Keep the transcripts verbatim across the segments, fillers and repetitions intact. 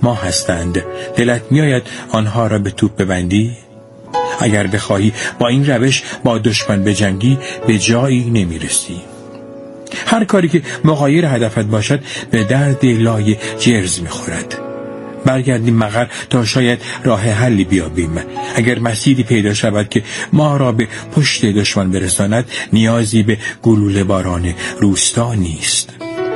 ما هستند. دلت میآید آنها را به توپ ببندی؟ اگر بخواهی با این روش با دشمن بجنگی به جایی نمیرسی. هر کاری که مغایر هدفت باشد به درد لای جرز میخورد. برگردیم مقر تا شاید راه حلی بیابیم. اگر مسیری پیدا شود که ما را به پشت دشمن برساند، نیازی به گلوله باران روستا نیست.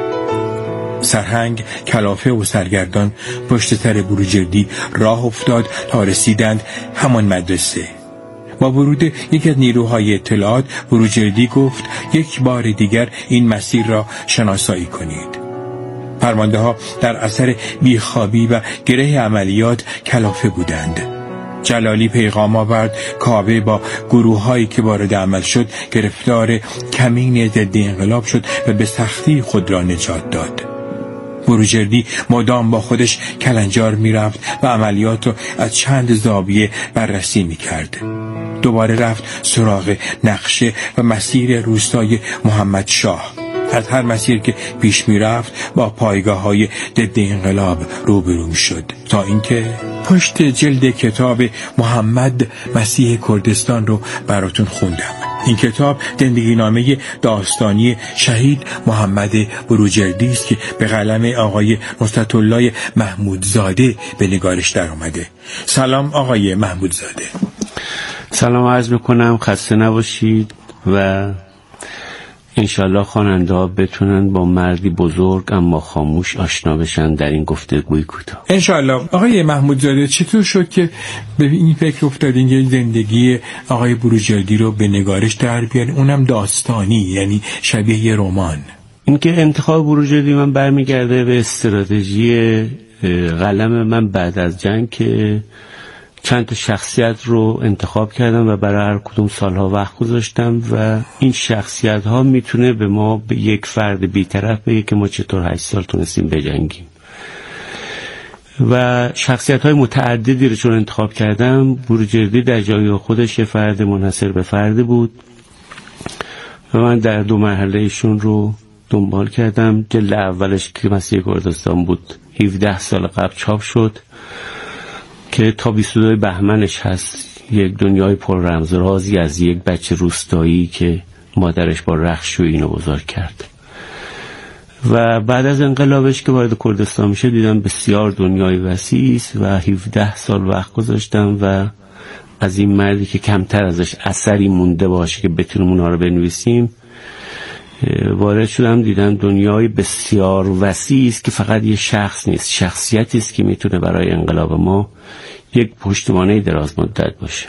سرهنگ، کلافه و سرگردان پشت سر بروجردی راه افتاد تا رسیدند همان مدرسه. با ورود یکی از نیروهای اطلاعات، بروجردی گفت یک بار دیگر این مسیر را شناسایی کنید. فرمانده ها در اثر بیخوابی و گره عملیات کلافه بودند. جلالی پیغام آورد کاوه با گروه هایی که وارد عمل شد گرفتار کمین ضد انقلاب شد و به سختی خود را نجات داد. بروجردی مدام با خودش کلنجار می رفت و عملیات رو از چند زاویه بررسی می کرد. دوباره رفت سراغ نقشه و مسیر روستای محمد شاه. از هر مسیر که پیش می رفت با پایگاه های ضد انقلاب روبرو شد، تا اینکه پشت جلد کتاب محمد مسیح کردستان رو براتون خوندم. این کتاب زندگی نامه داستانی شهید محمد بروجردی است که به قلم آقای نصرتالله محمودزاده به نگارش در آمده. سلام آقای محمودزاده. سلام عرض میکنم، خسته نباشید و انشالله خواننده ها بتونن با مردی بزرگ اما خاموش آشنا بشن در این گفتگوی کوتاه. انشالله. آقای محمودزاده، چطور شد که به این فکر افتادین که زندگی آقای بروجردی رو به نگارش در بیارین، اونم داستانی، یعنی شبیه یه رمان؟ این که انتخاب بروجردی من برمیگرده به استراتژی قلم من بعد از جنگ که چند تا شخصیت رو انتخاب کردم و برای هر کدوم سالها وقت گذاشتم و این شخصیت ها میتونه به ما، به یک فرد بی‌طرف بگه که ما چطور هشت سال تونستیم بجنگیم. و شخصیت های متعددی رو چون انتخاب کردم، بروجردی در جای خودش فرد منحصر به فرد بود و من در دو مرحله ایشون رو دنبال کردم. جلد اولش که مسیح کردستان بود هفده سال قبل چاپ شد که تا بیست و دو بهمنش هست. یک دنیای پر رمز رازی از یک بچه روستایی که مادرش با رخش و اینو بزرگ کرد. و بعد از انقلابش که وارد کردستان میشه دیدم بسیار دنیای وسیع است و هفده سال وقت گذاشتم و از این مردی که کمتر ازش اثری مونده باشه که بتونیم اونها رو بنویسیم وارد شدم. دیدم دنیای بسیار وسیعی است که فقط یه شخص نیست، شخصیتی است که میتونه برای انقلاب ما یک پشتوانه دراز مدت باشه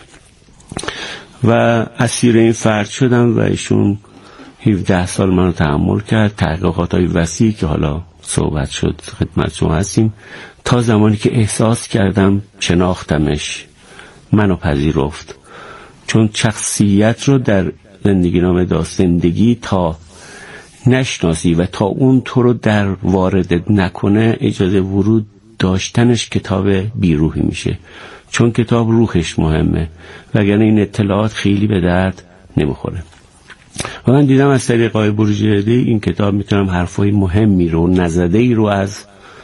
و اسیر این فرد شدم و ایشون هفده سال منو تحمل کرد. تحقیقات‌های وسیعی که حالا صحبت شد خدمت شما هستیم، تا زمانی که احساس کردم شناختمش، منو پذیرفت. چون شخصیت رو در زندگی نامه داست زندگی تا نشناسی و تا اون تو رو در وارد نکنه اجازه ورود داشتنش کتاب بیروحی میشه، چون کتاب روحش مهمه وگرنه این اطلاعات خیلی به درد نمیخوره. و من دیدم از طریق آقای بروجردی این کتاب میتونم حرفای مهمی رو، نزده‌ای رو از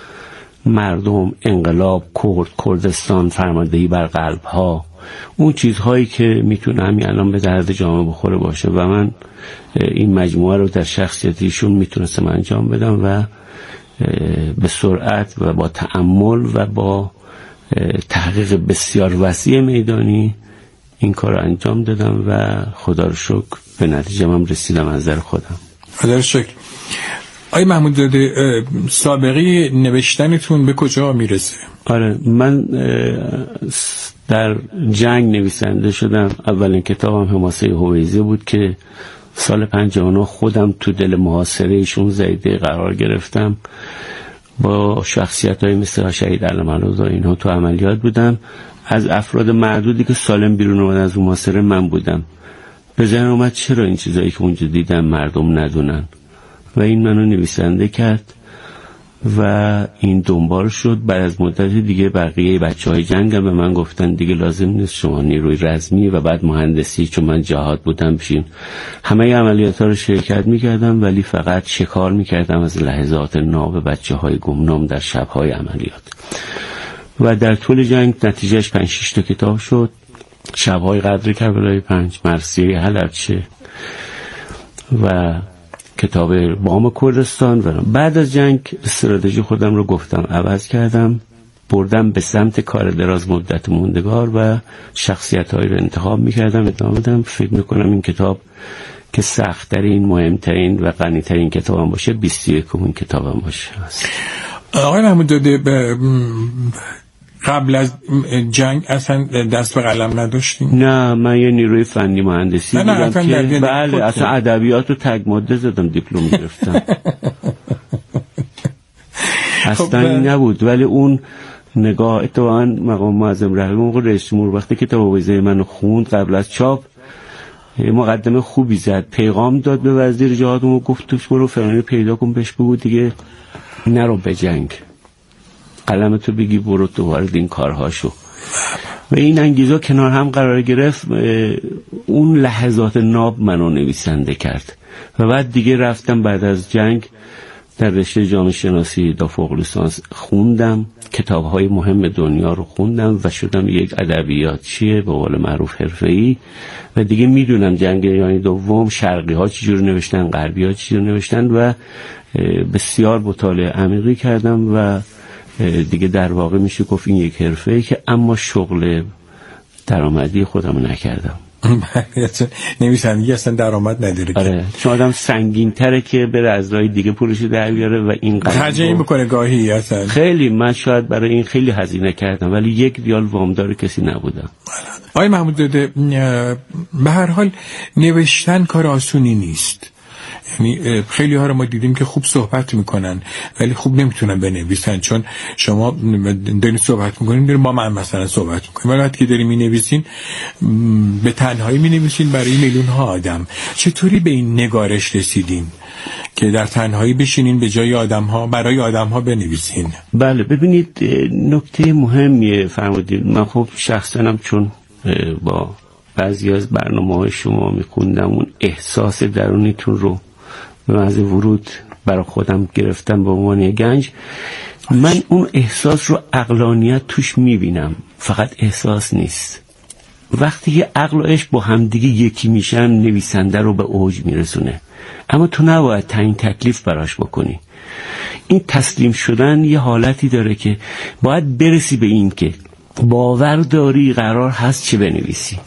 مردم، انقلاب، کرد، کردستان، فرماندهی بر قلب ها، اون چیزهایی که میتونه همین الان به درد جامعه بخوره باشه و من این مجموعه رو در شخصیتیشون میتونستم انجام بدم و به سرعت و با تأمل و با تحقیق بسیار وسیع میدانی این کار رو انجام دادم و خدا رو شکر به نتیجه من رسیدم از نظر خودم. خدا رو شکر. آقای محمودزاده، سابقه نوشتنتون به کجا میرسه؟ آره، من در جنگ نویسنده شدم. اولین کتابم حماسه هویزه بود که سال پنجاه و نه خودم تو دل محاصره ایشون زیده قرار گرفتم. با شخصیت‌های مثل شهید علم‌الرضا اینها تو عملیات بودم. از افراد معدودی که سالم بیرون اومدن از اون محاصره من بودم. به ذهن اومد چرا این چیزایی که اونجا دیدم مردم ندونن و این منو نویسنده کرد و این دنبال شد. بعد از مدت دیگه بقیه بچهای جنگم به من گفتن دیگه لازم نیست شما نیروی رزمی و بعد مهندسی، چون من جهاد بودم، بشین. همه عملیات‌ها رو شرکت می‌کردم ولی فقط شکار می‌کردم از لحظات ناب بچه‌های گمنام در شب‌های عملیات. و در طول جنگ نتیجهش پنج شش تا کتاب شد. شب‌های قدر کربلای پنج، مرثیه حلبچه و کتاب بام کردستان. و بعد از جنگ استراتژی خودم رو گفتم عوض کردم، بردم به سمت کار دراز مدت موندگار و شخصیت‌هایی رو انتخاب می‌کردم، ادامه دادم. فکر می‌کنم این کتاب که سخت‌ترین، مهمترین و غنی‌ترین کتابم باشه، بیست و یکمین کتابم باشه. آقای محمود داده قبل از جنگ اصلا دست به قلم نداشتیم؟ نه، من یه نیروی فنی مهندسی بودم که بله اصلا ادبیات رو تگ ماده زدم، دیپلم گرفتم. اصلا این نبود. ولی اون نگاه اتفاقا مقام معظم رهبری موقع رئیس جمهور وقتی کتاب ویزه منو خوند قبل از چاپ مقدمه خوبی زد، پیغام داد به وزیر جهاد و گفت توش برو فلانی پیدا کن، بهش بگو دیگه نرو به جنگ، قلمتو بگی برو تو وارد این کارهاشو. و این انگیزه کنار هم قرار گرفت. اون لحظات ناب منو نویسنده کرد و بعد دیگه رفتم بعد از جنگ در رشته جامعه شناسی تا فوق لیسانس خوندم، کتاب‌های مهم دنیا رو خوندم و شدم یک ادبیاتچی به قول معروف حرفه‌ای. و دیگه میدونم جنگ جهانی دوم شرقی‌ها چجوری نوشتن، غربی‌ها چجوری نوشتن و بسیار مطالعه عمیقی کردم و دیگه در واقع میشه گفت این یک حرفه‌ای که اما شغل درآمدی خودم نکردم. نویسندگی اصلا درآمد نداره. آره، چون آدم سنگین تره که بره از راه دیگه پولش در بیاره و این خرجی میکنه گاهی. اصلا خیلی من شاید برای این خیلی هزینه کردم ولی یک ریال وامدار کسی نبودم. آقای محمود داده به هر حال نوشتن کار آسونی نیست. یعنی خیلی ها رو ما دیدیم که خوب صحبت میکنن ولی خوب نمیتونن بنویسن، چون شما دارین صحبت میکنین دارین با من مثلا صحبت میکنین ولی وقتی که دارین مینویسین به تنهایی مینویسین برای میلیون ها آدم. چطوری به این نگارش رسیدین که در تنهایی بشینین به جای آدم ها برای آدم ها بنویسین؟ بله ببینید نکته مهمیه فرمودید. من خب شخصا چون با بعضی از برنامه‌های شما میخوندم اون احساس درونیتون رو به محض ورود برای خودم گرفتم به عنوان گنج. من اون احساس رو عقلانیت توش میبینم، فقط احساس نیست. وقتی که عقل و عشق با همدیگه یکی میشن نویسنده رو به اوج میرسونه، اما تو نباید تعیین تکلیف براش بکنی. این تسلیم شدن یه حالتی داره که باید برسی به این که باور داری قرار هست چه بنویسی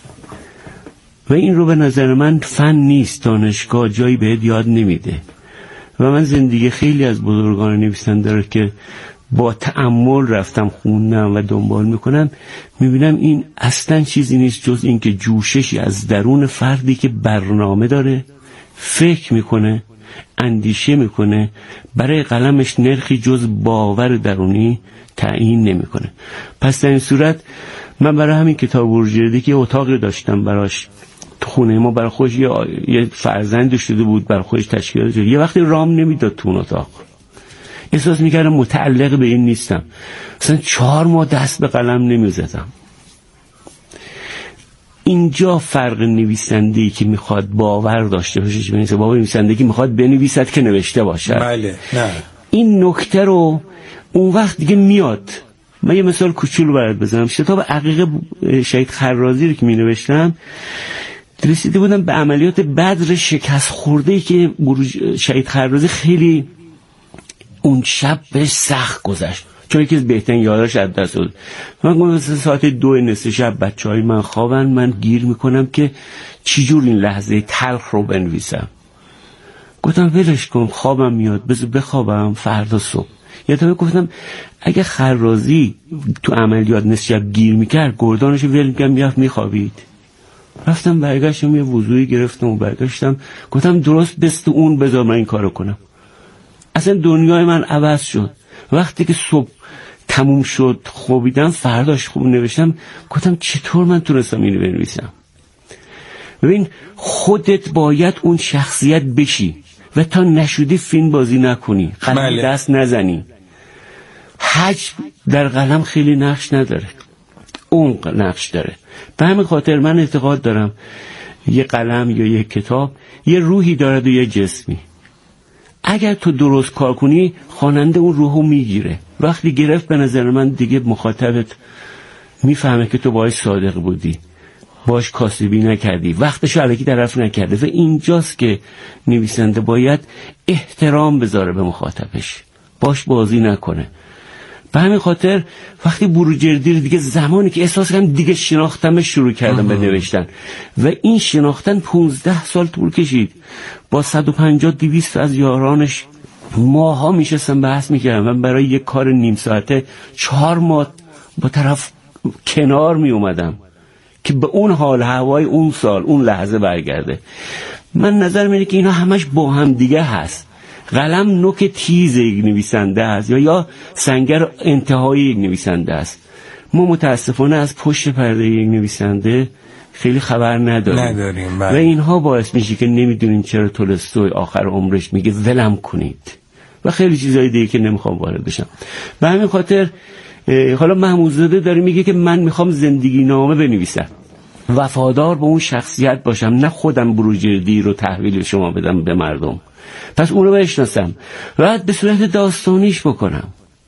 و این رو به نظر من فن نیست، دانشگاه جایی بهت یاد نمیده. و من زندگی خیلی از بزرگان نویسنده رو که با تأمل رفتم خوندم و دنبال میکنم میبینم این اصلا چیزی نیست جز این که جوششی از درون فردی که برنامه داره، فکر میکنه، اندیشه میکنه، برای قلمش نرخی جز باور درونی تعیین نمیکنه. پس در این صورت من برای همین کتاب بروجردی که اتاقی داشتم براش تو خونه ما، برای خودش یه, یه فرزند شده بود، برای خودش تشکیل داده، یه وقتی رام نمیداد تو اون اتاق، احساس میکردم متعلق به این نیستم، مثلا چهار ماه دست به قلم نمیزدم. اینجا فرق نویسنده‌ای که میخواد باور داشته باشه بنویسه، باور نویسنده‌ای که میخواد بنویسد که نوشته باشه. بله نه این نکته رو اون وقت دیگه میاد. من یه مثال کوچولو برات بزنم. کتاب عقیقه شهید خرازی رو که می نوشتم رسیده بودم به عملیات بدر شکست خورده‌ای که شهید خرازی خیلی اون شب بهش سخت گذشت، چون یکی از بهترین یاداش از دست داد. من گفتم مثلا ساعت دو نصف شب بچهای من خوابن، من گیر میکنم که چجور این لحظه تلخ رو بنویسم. گفتم ولش کن، خوابم میاد، بذار بخوابم فردا صبح. یا تا گفتم اگه خرازی تو عملیات نصف شب گیر میکرد گردانشو ول میکرد میرفت میخوابید. رفتم برگشتم یه وضوعی گرفتم و برگشتم گفتم درست بست اون بذار من این کارو کنم. اصلا دنیای من عوض شد. وقتی که صبح تموم شد خوابیدم، فرداش خوب نوشتم، گفتم چطور من تونستم اینو بنویسم. ببین خودت باید اون شخصیت بشی و تا نشودی فیلم بازی نکنی، قلم دست نزنی. حجم در قلم خیلی نقش نداره، اون نقش داره. به همین خاطر من اعتقاد دارم یه قلم یا یه کتاب یه روحی دارد و یه جسمی. اگر تو درست کار کنی خواننده اون روحو میگیره. وقتی گرفت به نظر من دیگه مخاطبت میفهمه که تو باهاش صادق بودی، باش کاسبی نکردی، وقتشو الکی طرف نکرده. و اینجاست که نویسنده باید احترام بذاره به مخاطبش، باش بازی نکنه. به همین خاطر وقتی بروجردی دیگه زمانی که احساس کردم دیگه شناختمش شروع کردم به نوشتن و این شناختن پونزده سال طول کشید. با صد و پنجاه دویست از یارانش ماها میشستم بحث میکردم. من برای یک کار نیم ساعته چهار ماه با طرف کنار میومدم که به اون حال هوای اون سال اون لحظه برگرده. من نظر میاد که اینا همش با هم دیگه هست. قلم نوک تیز یک نویسنده است یا یا سنگر انتهای یک نویسنده است. ما متاسفانه از پشت پرده یک نویسنده خیلی خبر نداریم, نداریم و اینها باعث میشه که نمیدونیم چرا تولستوی آخر عمرش میگه ولم کنید و خیلی چیزای دیگه که نمیخوام وارد بشم. به همین خاطر حالا محمودزاده داره میگه که من میخوام زندگی نامه بنویسم، وفادار به اون شخصیت باشم، نه خودم بروجردی رو تحویل شما بدم به مردم. پس اون رو بشناسم و به صورت داستانیش بکنم.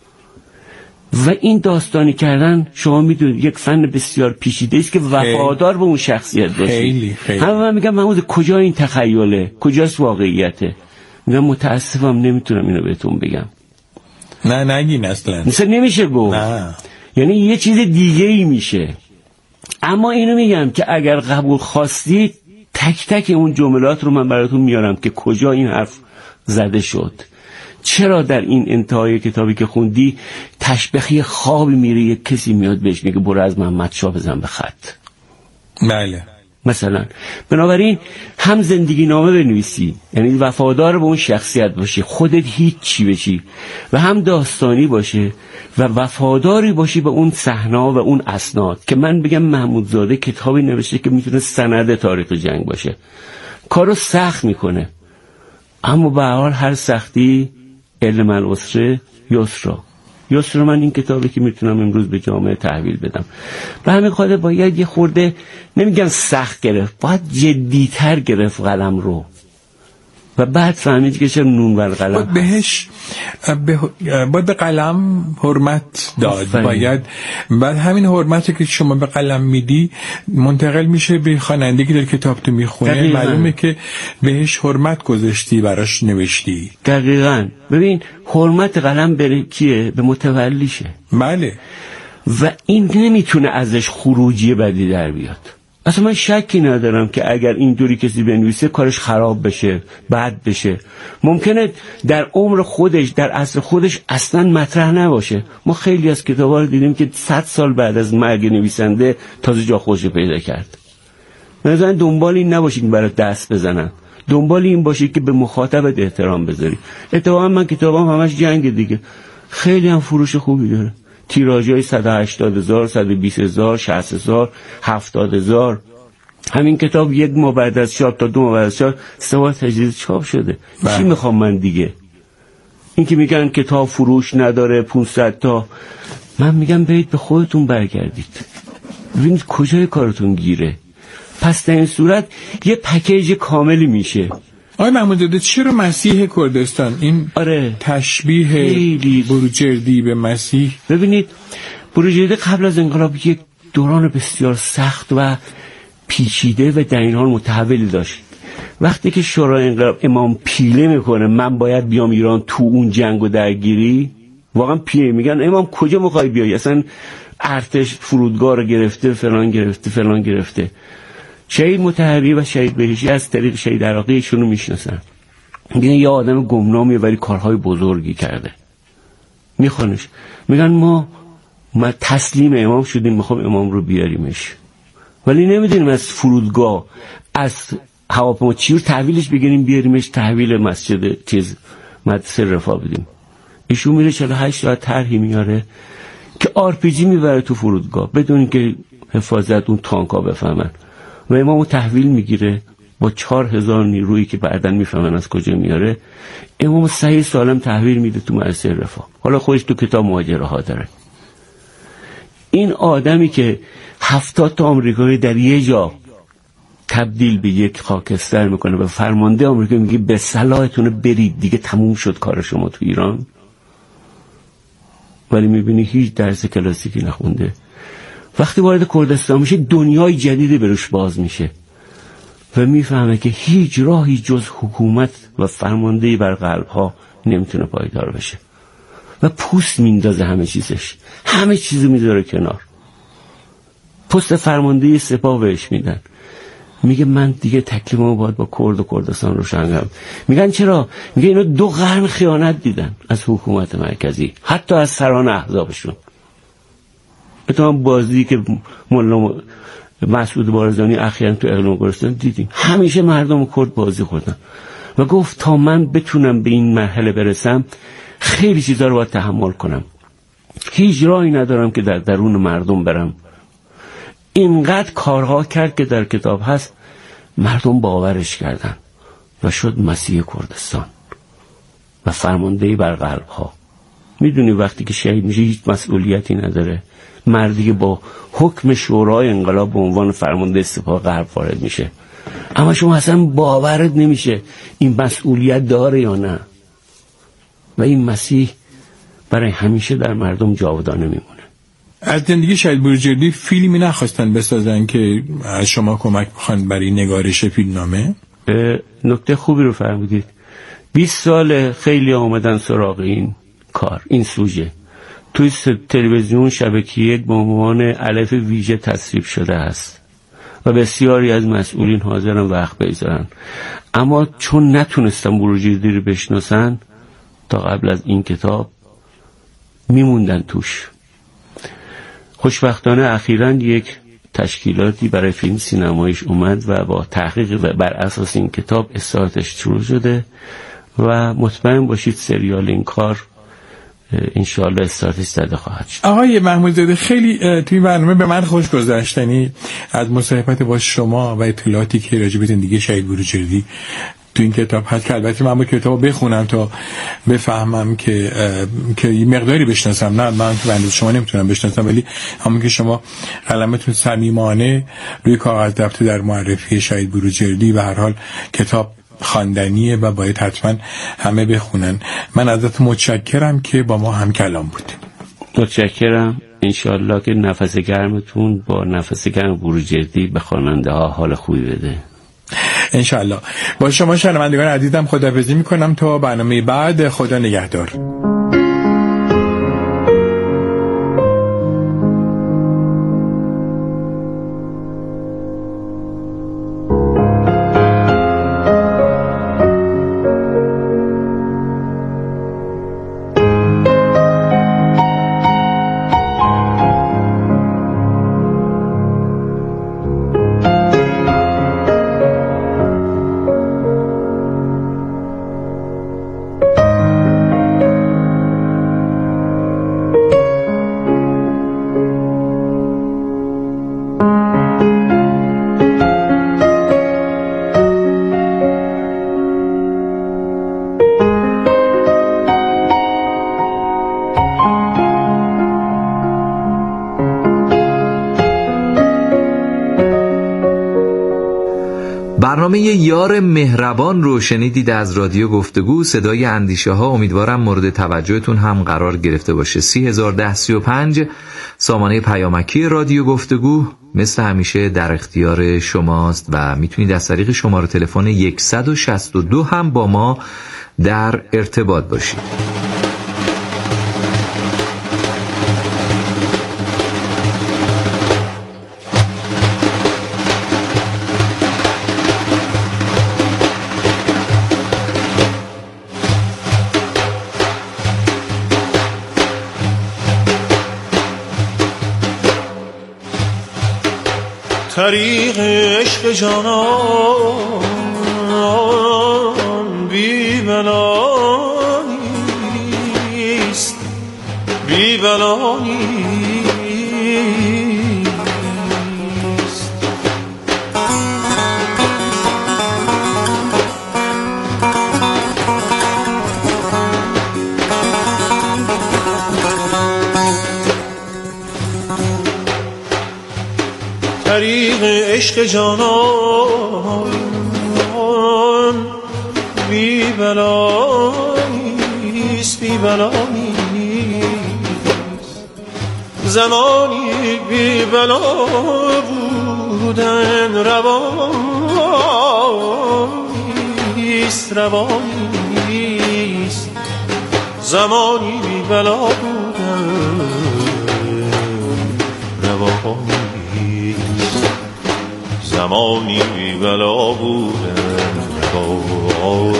و این داستانی کردن شما میدونید یک فن بسیار پیچیده است که وفادار به اون شخصیت باشی. خیلی خیلی. همه من میگم محمود کجا این تخیله، کجاست واقعیته؟ میگم متاسفم نمیتونم اینو بهتون بگم. نه نگین اصلا. مثلا نمیشه گفت. نه. یعنی یه چیز دیگه ای میشه. اما اینو میگم که اگر قبول خواستید تک تک اون جملات رو من براتون میارم که کجا این حرف زده شد. چرا در این انتهای کتابی که خوندی تشبیه خوابی میره، یک کسی میاد بهش میگه برو از محمد شاه بزن به خط. بله. مثلا بنابراین هم زندگی نامه بنویسی، یعنی وفادار به اون شخصیت باشی، خودت هیچ چی بشی، و هم داستانی باشه و وفاداری باشی به اون صحنه و اون اسناد. که من بگم محمودزاده کتابی نوشته که میتونه سند تاریخ جنگ باشه. کارو سخت میکنه، اما به هر حال هر سختی علم العسر یسرا. یسرا من این کتابی که میتونم امروز به جامعه تحویل بدم. به همین خاطر باید یه خورده، نمیگم سخت گرفت، باید جدیتر گرفت قلم رو و بعد فهمید که چه نون بر قلم باید بهش باید به قلم حرمت داد. باید بعد همین حرمتی که شما به قلم میدی منتقل میشه به خواننده که در کتاب تو میخونه. معلومه که بهش حرمت گذاشتی، براش نوشتی. دقیقاً. ببین حرمت قلم به کیه؟ به متولیشه. بله. و این نمیتونه ازش خروجی بدی در بیاد. اصلا من شکی ندارم که اگر اینطوری کسی بنویسه کارش خراب بشه، بد بشه. ممکنه در عمر خودش، در عصر خودش اصلا مطرح نباشه. ما خیلی از کتابا رو دیدیم که صد سال بعد از مرگ نویسنده تازه جا خودش پیدا کرد. مثلا دنبال این نباشید که برات دست بزنن، دنبال این باشید که به مخاطبت احترام بذاری. اتفاقا من کتابام همش جنگ دیگه، خیلی هم فروش خوبی داره. تیراژهای صد و هشتاد هزار، صد و بیست هزار، شصت هزار، هفتاد هزار. همین کتاب یک ماه بعد از چاپ تا دو ماه بعد از چاپ سه بار تجدید چاپ شده. چی میخوام من دیگه؟ این که میگن کتاب فروش نداره پانصد تا، من میگم برید به خودتون برگردید ببینید کجای کارتون گیره. پس در این صورت یه پکیج کاملی میشه. آقای محمودزاده چرا مسیح کردستان این آره تشبیه خیلی بروجردی به مسیح؟ ببینید بروجردی قبل از انقلاب یک دوران بسیار سخت و پیچیده و در این حال متحولی داشت. وقتی که شورای انقلاب امام پیله میکنه من باید بیام ایران تو اون جنگ و درگیری، واقعا پیله میگن امام کجا میخوای بیای، اصلا ارتش فرودگاه رو گرفته، فلان گرفته فلان گرفته. شهید مطهری و شهید بهشتی از طریق شهید عراقی ایشون رو میشناسن، میگن یه آدم گمنامیه ولی کارهای بزرگی کرده. میخوانش میگن ما ما تسلیم امام شدیم، میخوام امام رو بیاریمش، ولی نمیدونیم از فرودگاه از هواپیما چی رو تحویلش بگیریم بیاریمش تحویل مسجد چیز مدرسه رفاه بدیم. ایشون میره چهل و هشت ساعت طرحی میاره که آر پی جی میبره تو فرودگاه بدون اینکه حفاظت اون تانکا بفهمن و امامو تحویل میگیره با چهار هزار نیرویی که بعداً میفهمن از کجا میاره. امامو صحیح سالم تحویل میده تو مدرسه رفاه. حالا خودش تو کتاب مهاجره ها داره. این آدمی که هفتاد تا آمریکایی در یه جا تبدیل به یک خاکستر میکنه و فرمانده آمریکا میگه به صلاحتون برید دیگه، تموم شد کار شما تو ایران. ولی میبینی هیچ درس کلاسیکی نخونده. وقتی وارد کردستان میشه دنیای جدیدی بروش باز میشه و میفهمه که هیچ راهی جز حکومت و فرماندهی بر قلبها نمیتونه پایدار بشه و پوست میندازه همه چیزش، همه چیزو میذاره کنار. پست فرماندهی سپاه بهش میدن، میگه من دیگه تکلیفمو باید با کرد و کردستان روشن کنم. میگن چرا؟ میگه اینا دو قرن خیانت دیدن از حکومت مرکزی، حتی از سران احزابشون. اتفاقا بازی که مولا مسعود بارزانی اخیراً تو اقلیم گرستان دیدیم، همیشه مردم کرد بازی خوردن و گفت تا من بتونم به این مرحله برسم خیلی چیزا رو باید تحمل کنم، هیچ راهی ندارم که در درون مردم برم. اینقدر کارها کرد که در کتاب هست، مردم باورش کردن و شد مسیح کردستان و فرماندهی بر قلبها. میدونی وقتی که شهید میشه هیچ مسئولیتی نداره، مردی که با حکم شورای انقلاب به عنوان فرمانده سپاه غرب وارد میشه، اما شما اصلا باورت نمیشه این مسئولیت داره یا نه. و این مسیح برای همیشه در مردم جاودانه میمونه. از زندگی شهید بروجردی فیلمی نخواستن بسازن که از شما کمک بخوان برای نگارش فیلمنامه؟ نکته خوبی رو فرمودید. بیست سال خیلی آمدن سراغ این کار، این سوژه. توی تلویزیون شبکه یک به عنوان الف ویژه تصریب شده است و بسیاری از مسئولین حاضرن وقت بذارن، اما چون نتونستن بروجردی رو بشناسن تا قبل از این کتاب میموندن توش. خوشبختانه اخیراً یک تشکیلاتی برای فیلم سینماییش اومد و با تحقیق بر اساس این کتاب استارتش شروع شده و مطمئن باشید سریال این کار انشاءالله استارتش زده خواهد شد. آقای محمودزاده، خیلی توی برنامه به من خوش گذشتنی از مصاحبت با شما و اطلاعاتی که راجع به زندگی شهید بروجردی تو این کتاب هست، که البته من با کتاب بخونم تا بفهمم که که یه مقداری بشناسم. نه من تو بنده شما نمیتونم بشناسم، ولی همون که شما قلمتون صمیمانه روی کاغذ دفته در معرفی شهید بروجردی، به هر حال کتاب خواندنیه و باید حتما همه بخونن. من ازت متشکرم که با ما هم کلام بودیم. متشکرم. انشالله که نفس گرمتون با نفس گرم بروجردی به خواننده ها حال خوبی بده. انشالله. با شما شنوندگان عزیزم خداحافظی میکنم تا برنامه بعد. خدا نگهدار. برنامه یار مهربان رو شنیدید از رادیو گفتگو، صدای اندیشه ها. امیدوارم مورد توجهتون هم قرار گرفته باشه. سی هزار و ده سی و پنج سامانه پیامکی رادیو گفتگو مثل همیشه در اختیار شماست و میتونید از طریق شماره تلفن صد و شصت و دو هم با ما در ارتباط باشید. طریق عشق جانان بی بلانیست، بی بلانیست. طریق عشق جانان بی بلا نیست، بی بلا نیست. زمانی بی بلا بودن روان نیست، روان نیست. زمانی بی بلا بودن روان نیست. زمانی بی بلا بودن روان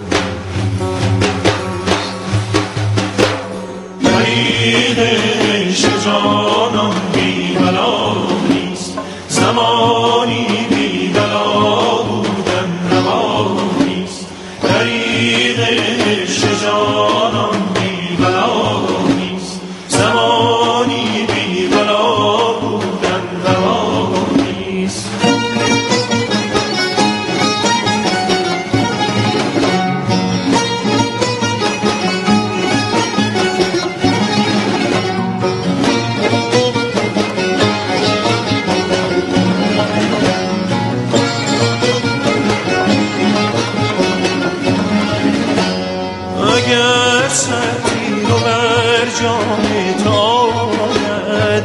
طریق عشق جانان بی بلا نیست. زمانی بی بلا بودن روان نیست. طریق عشق جانان بی بلا نیست. زمانی بی بلا بودن روان نیست. اگر سطحی رو بر جان تاید،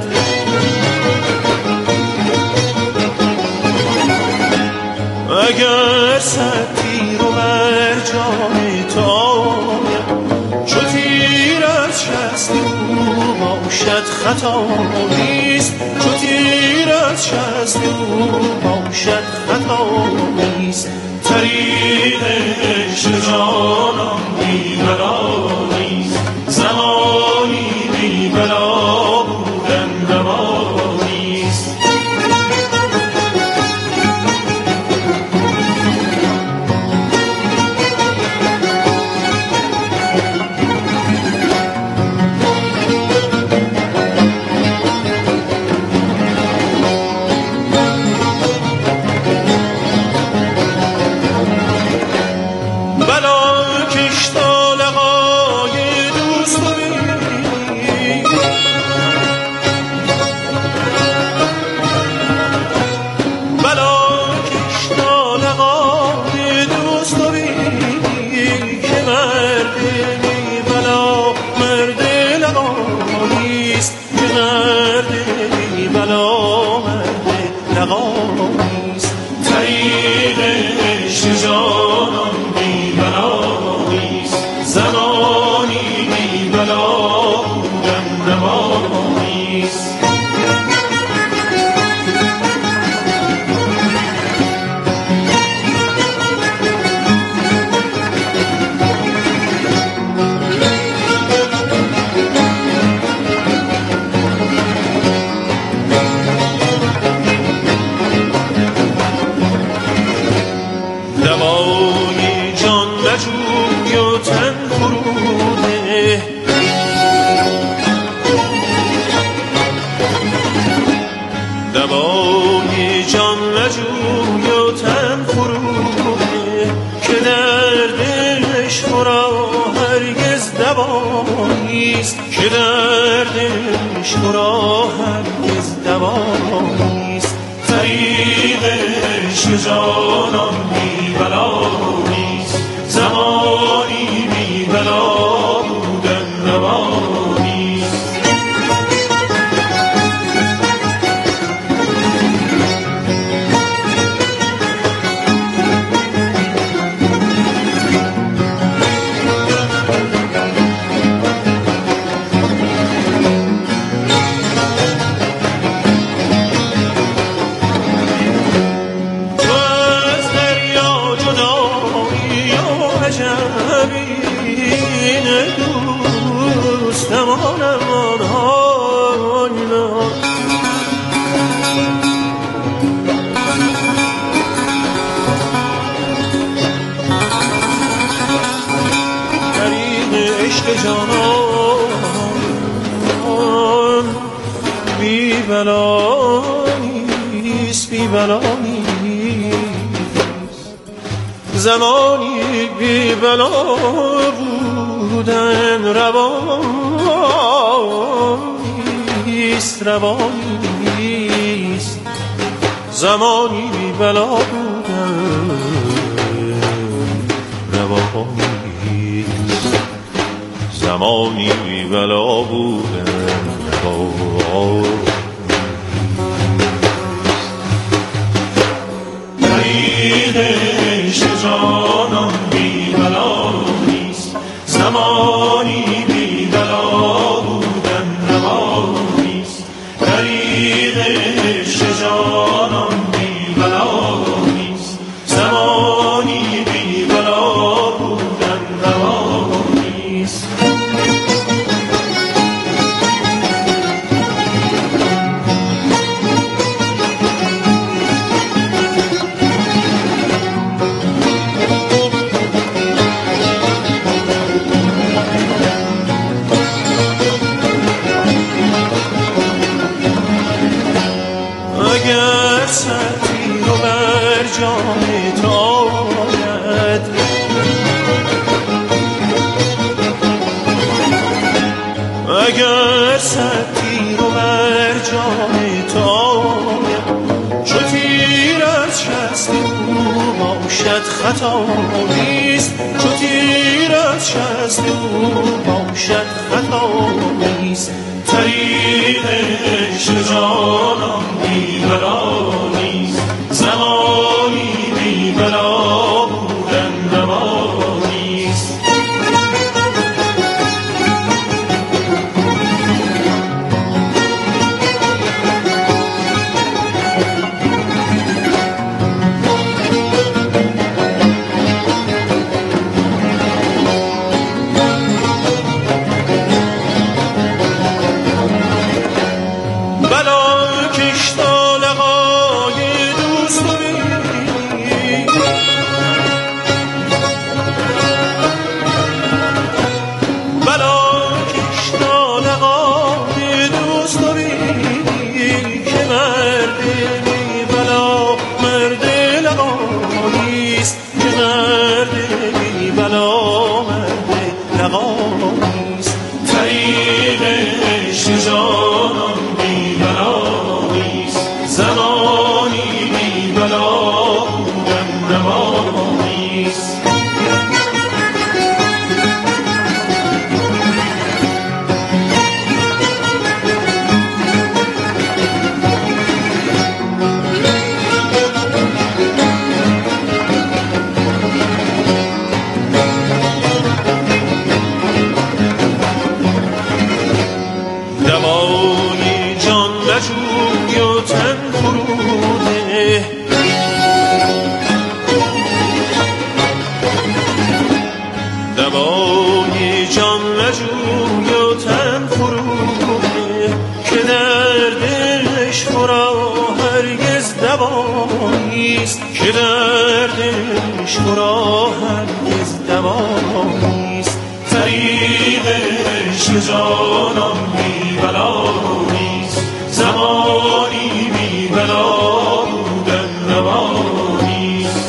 اگر سطحی رو بر جان تاید، چو تیر از شست او باشد خطا نیست. چو تیر از شست او باشد خطا نیست. طریق عشق جانان بی بلا نیست. زمانی بی بلا بودن روا نیست. دوای جان نجوی و تن فروده، که دردش مرا هرگز دوا نیست. که دردش مرا هرگز دوا نیست. طریق عشق جانان بی بلا نیست. زمانی بی بلا بودن روا نیست. بی بلا نیست، بی بلا نیست. زمانی بی بلا بودن روان نیست، روان نیست. زمانی بی بلا بودم روا نیست، زمانی بی بلا بودم روا طریق عشق جانان بی بلا نیست، زمانی بی بلا بودن روا نیست. طریق عشق جانان بی بلا نیست، زمانی بی بلا بودن روا نیست. اگر سطحی رو بر جان تو آید، اگر سطحی رو بر جان تو آید، چو تیر از شست او باشد خطا نیست، چو تیر از شست او باشد خطا نیست. طریق عشق جانان بی بلا نیست، زمانی بی بلا بودن روا نیست. دوای جان نجوی و تن فروده، که دردش خورا هرگز دوا نیست، که دردش خورا هرگز دوا نیست. طریق عشق جانان بی بلا نیست، زمانی بی بلا بودن روا نیست.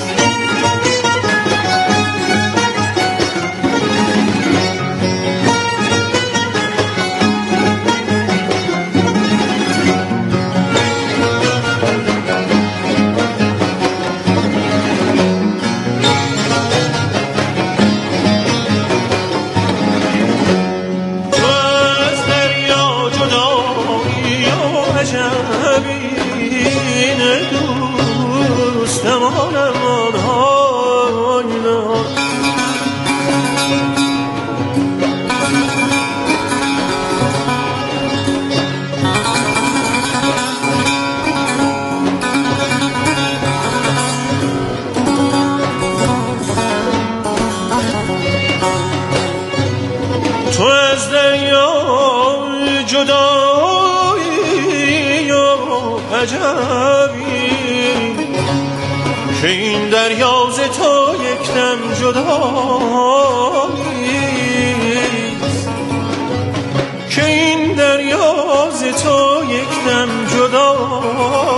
تو از دریا جدایی و عجبی، که این دریا ز تو یک دم جداییست، که این دریا ز تو یک دم جداییست.